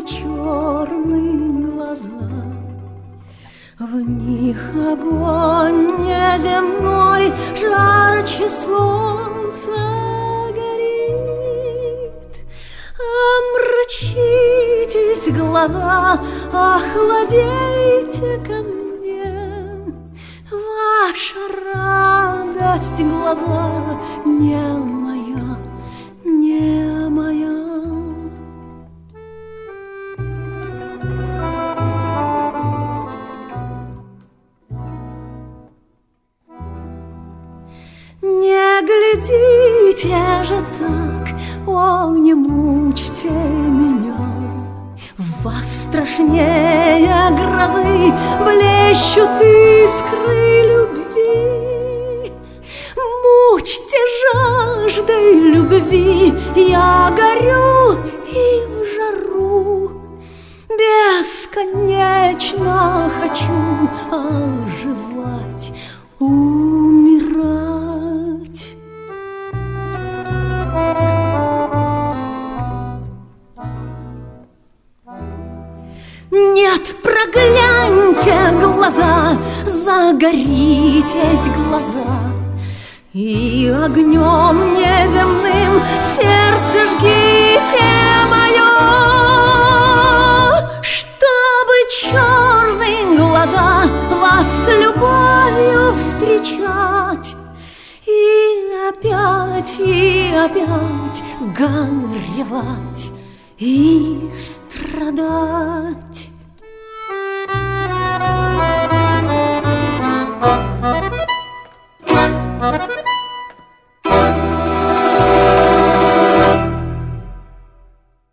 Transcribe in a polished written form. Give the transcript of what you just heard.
черные глаза. В них огонь неземной жарче солнца горит. Омрачитесь, глаза, охладейте ко мне. Ваша радость, глаза, не моя, не моя. Не глядите же так, о, не мучьте меня. В вас страшнее грозы блещут искры любви. Мучьте жаждой любви, я горю и в жару. Бесконечно хочу оживать, умирать. Нет, прогляньте глаза, загоритесь, глаза, и огнем неземным сердце жгите мое, чтобы черные глаза вас с любовью встречать и опять горевать и страдать.